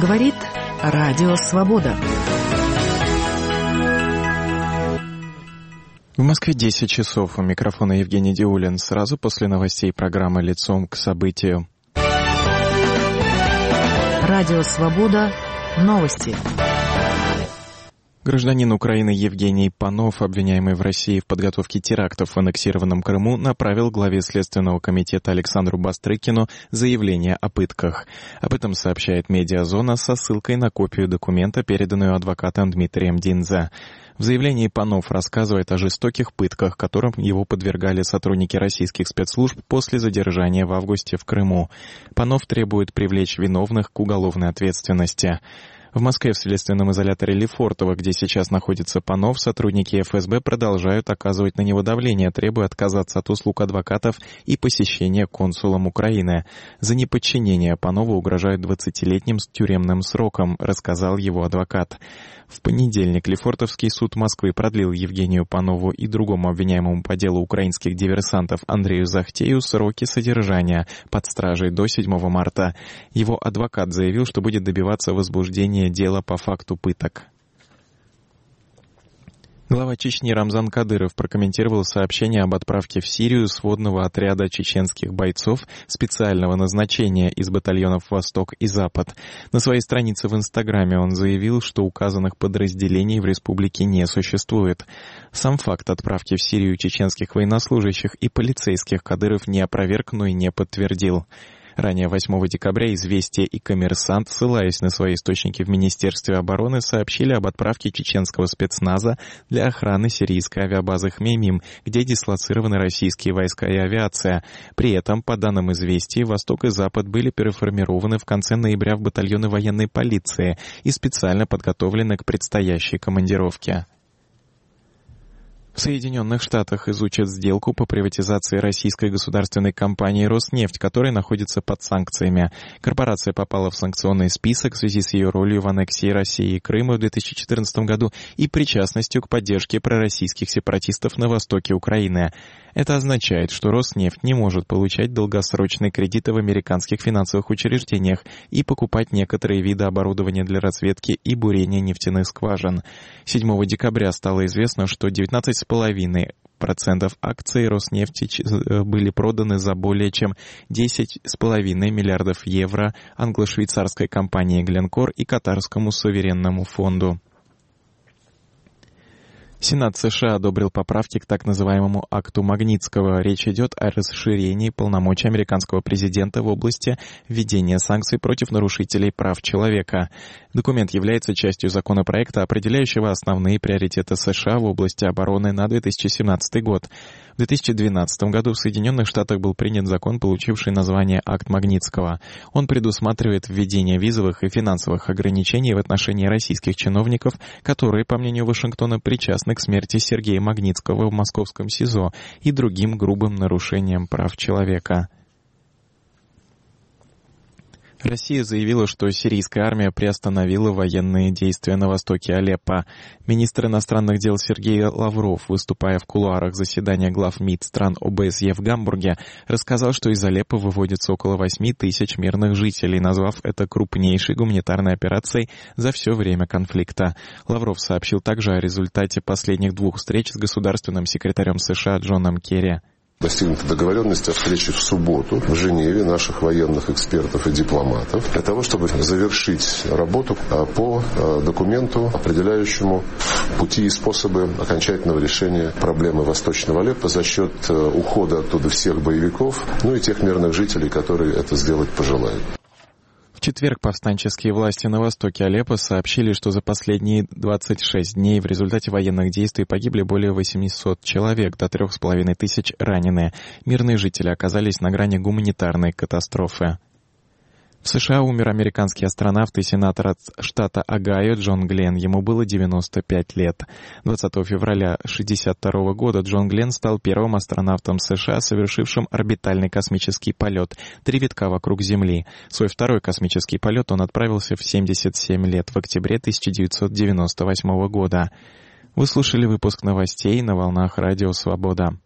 Говорит Радио Свобода. В Москве 10 часов. У микрофона Евгений Диулин. Сразу после новостей программы «Лицом к событию». Радио Свобода. Новости. Гражданин Украины Евгений Панов, обвиняемый в России в подготовке терактов в аннексированном Крыму, направил главе Следственного комитета Александру Бастрыкину заявление о пытках. Об этом сообщает «Медиазона» со ссылкой на копию документа, переданную адвокатом Дмитрием Динзе. В заявлении Панов рассказывает о жестоких пытках, которым его подвергали сотрудники российских спецслужб после задержания в августе в Крыму. Панов требует привлечь виновных к уголовной ответственности. В Москве в следственном изоляторе Лефортово, где сейчас находится Панов, сотрудники ФСБ продолжают оказывать на него давление, требуя отказаться от услуг адвокатов и посещения консулом Украины. За неподчинение Панову угрожают 20-летним тюремным сроком, рассказал его адвокат. В понедельник Лефортовский суд Москвы продлил Евгению Панову и другому обвиняемому по делу украинских диверсантов Андрею Захтею сроки содержания под стражей до 7 марта. Его адвокат заявил, что будет добиваться возбуждения дела по факту пыток. Глава Чечни Рамзан Кадыров прокомментировал сообщение об отправке в Сирию сводного отряда чеченских бойцов специального назначения из батальонов «Восток» и «Запад». На своей странице в Инстаграме он заявил, что указанных подразделений в республике не существует. Сам факт отправки в Сирию чеченских военнослужащих и полицейских Кадыров не опроверг, но и не подтвердил. Ранее 8 декабря «Известия» и «Коммерсант», ссылаясь на свои источники в Министерстве обороны, сообщили об отправке чеченского спецназа для охраны сирийской авиабазы Хмеймим, где дислоцированы российские войска и авиация. При этом, по данным «Известий», «Восток» и «Запад» были переформированы в конце ноября в батальоны военной полиции и специально подготовлены к предстоящей командировке. В Соединенных Штатах изучат сделку по приватизации российской государственной компании «Роснефть», которая находится под санкциями. Корпорация попала в санкционный список в связи с ее ролью в аннексии России и Крыма в 2014 году и причастностью к поддержке пророссийских сепаратистов на востоке Украины. Это означает, что «Роснефть» не может получать долгосрочные кредиты в американских финансовых учреждениях и покупать некоторые виды оборудования для разведки и бурения нефтяных скважин. 7 декабря стало известно, что 19,5% акций «Роснефти» были проданы за более чем 10,5 миллиардов евро англо-швейцарской компании «Гленкор» и катарскому суверенному фонду. Сенат США одобрил поправки к так называемому акту Магнитского. Речь идет о расширении полномочий американского президента в области введения санкций против нарушителей прав человека. Документ является частью законопроекта, определяющего основные приоритеты США в области обороны на 2017 год. В 2012 году в Соединенных Штатах был принят закон, получивший название «Акт Магнитского». Он предусматривает введение визовых и финансовых ограничений в отношении российских чиновников, которые, по мнению Вашингтона, причастны к смерти Сергея Магнитского в московском СИЗО и другим грубым нарушениям прав человека. Россия заявила, что сирийская армия приостановила военные действия на востоке Алеппо. Министр иностранных дел Сергей Лавров, выступая в кулуарах заседания глав МИД стран ОБСЕ в Гамбурге, рассказал, что из Алеппо выводится около 8 тысяч мирных жителей, назвав это крупнейшей гуманитарной операцией за все время конфликта. Лавров сообщил также о результате последних 2 встреч с государственным секретарем США Джоном Керри. Достигнута договоренность о встрече в субботу в Женеве наших военных экспертов и дипломатов для того, чтобы завершить работу по документу, определяющему пути и способы окончательного решения проблемы Восточного Алеппо за счет ухода оттуда всех боевиков, ну и тех мирных жителей, которые это сделать пожелают. В четверг повстанческие власти на востоке Алеппо сообщили, что за последние 26 дней в результате военных действий погибли более 800 человек, до 3500 ранены. Мирные жители оказались на грани гуманитарной катастрофы. В США умер американский астронавт и сенатор от штата Огайо Джон Гленн. Ему было 95 лет. 20 февраля 1962 года Джон Гленн стал первым астронавтом США, совершившим орбитальный космический полет, 3 витка вокруг Земли. Свой второй космический полет он отправился в 77 лет, в октябре 1998 года. Вы слушали выпуск новостей на волнах Радио Свобода.